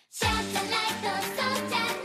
シャッターライト装着